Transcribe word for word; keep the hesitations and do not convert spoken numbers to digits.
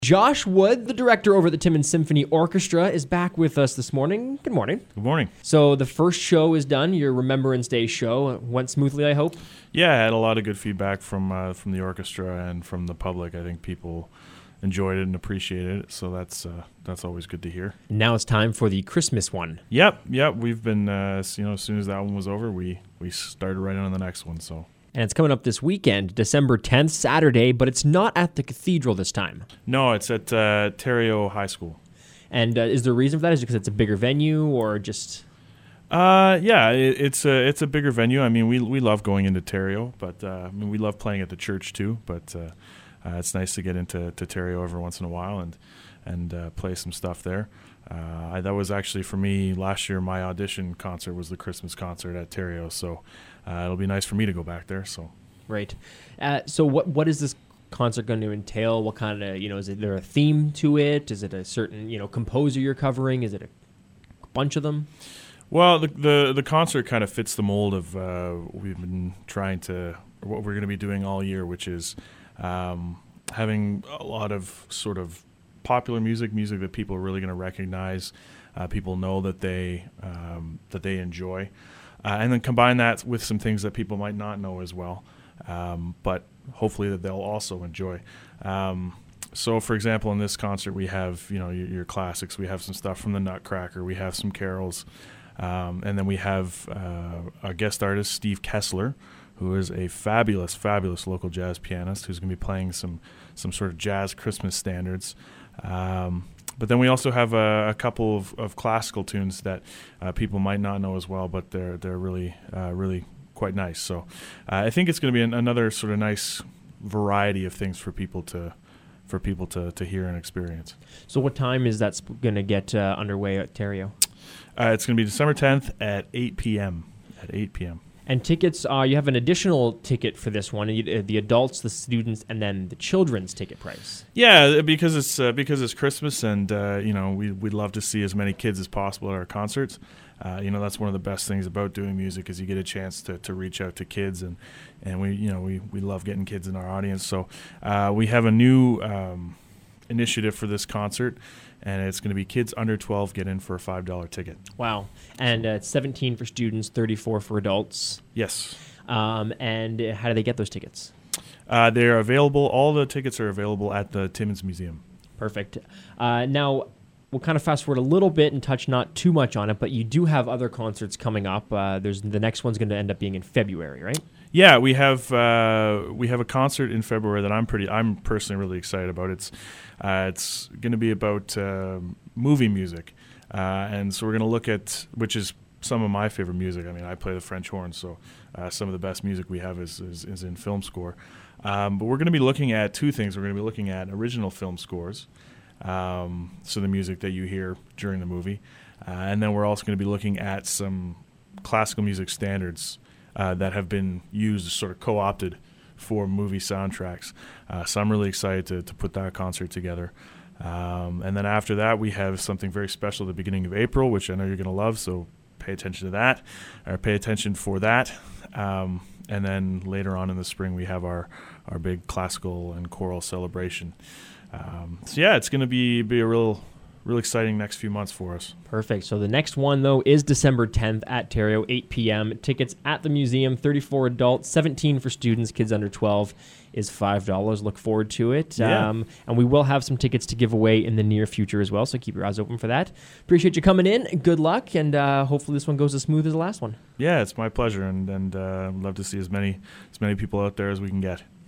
Josh Wood, the director over at the Timmins Symphony Orchestra, is back with us this morning. Good morning. Good morning. So the first show is done, your Remembrance Day show. Went smoothly, I hope? Yeah, I had a lot of good feedback from uh, from the orchestra and from the public. I think people enjoyed it and appreciated it, so that's uh, that's always good to hear. Now it's time for the Christmas one. Yep, yep. We've been, uh, you know, as soon as that one was over, we, we started right on the next one, so... And it's coming up this weekend, December tenth, Saturday, but it's not at the cathedral this time. No, it's at uh, Terrio High School. And uh, is there a reason for that? Is it because it's a bigger venue or just... Uh, yeah, it, it's a it's a bigger venue. I mean, we we love going into Terrio, but uh, I mean, we love playing at the church too. But uh, uh, it's nice to get into to Terrio every once in a while and and uh, play some stuff there. Uh, I, that was actually for me last year. My audition concert was the Christmas concert at Terrio, so uh, it'll be nice for me to go back there. So, right. Uh, so what what is this concert going to entail? What kind of, you know, is it, there a theme to it? Is it a certain, you know, composer you're covering? Is it a bunch of them? Well, the the, the concert kind of fits the mold of uh, we've been trying to, or what we're going to be doing all year, which is um, having a lot of sort of popular music, music that people are really going to recognize, uh, people know that they um, that they enjoy, uh, and then combine that with some things that people might not know as well, um, but hopefully that they'll also enjoy. Um, so, for example, in this concert, we have, you know, your, your classics. We have some stuff from the Nutcracker. We have some carols. Um, and then we have uh, our guest artist, Steve Kessler, who is a fabulous, fabulous local jazz pianist who's going to be playing some some sort of jazz Christmas standards. Um, but then we also have a, a couple of, of classical tunes that uh, people might not know as well, but they're they're really, uh, really quite nice. So uh, I think it's going to be an, another sort of nice variety of things for people to for people to, to hear and experience. So what time is that going to get uh, underway at Terrio? Uh, it's going to be December tenth at eight p.m. At eight p.m. And tickets, uh, you have an additional ticket for this one, uh, the adults, the students, and then the children's ticket price. Yeah, because it's uh, because it's Christmas, and uh, you know we we'd love to see as many kids as possible at our concerts. Uh, you know that's one of the best things about doing music is you get a chance to, to reach out to kids, and, and we you know we, we love getting kids in our audience. So uh, we have a new um, initiative for this concert. And it's going to be kids under twelve get in for a five dollar ticket. Wow. And uh, it's seventeen for students, thirty-four for adults. Yes. Um, and uh, how do they get those tickets? Uh, they're available. All the tickets are available at the Timmins Museum. Perfect. Uh, now, we'll kind of fast forward a little bit and touch not too much on it, but you do have other concerts coming up. Uh, there's the next one's going to end up being in February, right? Yeah, we have uh, we have a concert in February that I'm pretty I'm personally really excited about. It's uh, it's going to be about uh, movie music, uh, and so we're going to look at, which is some of my favorite music. I mean, I play the French horn, so uh, some of the best music we have is is, is in film score. Um, but we're going to be looking at two things. We're going to be looking at original film scores, um, so the music that you hear during the movie, uh, and then we're also going to be looking at some classical music standards Uh, that have been used, sort of co-opted for movie soundtracks. Uh, so I'm really excited to, to put that concert together. Um, and then after that, we have something very special at the beginning of April, which I know you're going to love, so pay attention to that, or pay attention for that. Um, and then later on in the spring, we have our, our big classical and choral celebration. Um, so yeah, it's going to be, be a real... Real exciting next few months for us. Perfect. So the next one, though, is December tenth at Terrio, eight p.m. Tickets at the museum, thirty-four adults, seventeen for students, kids under twelve is five dollars. Look forward to it. Yeah. Um, and we will have some tickets to give away in the near future as well, so keep your eyes open for that. Appreciate you coming in. Good luck, and uh, hopefully this one goes as smooth as the last one. Yeah, it's my pleasure, and, and uh, I'd love to see as many as many people out there as we can get.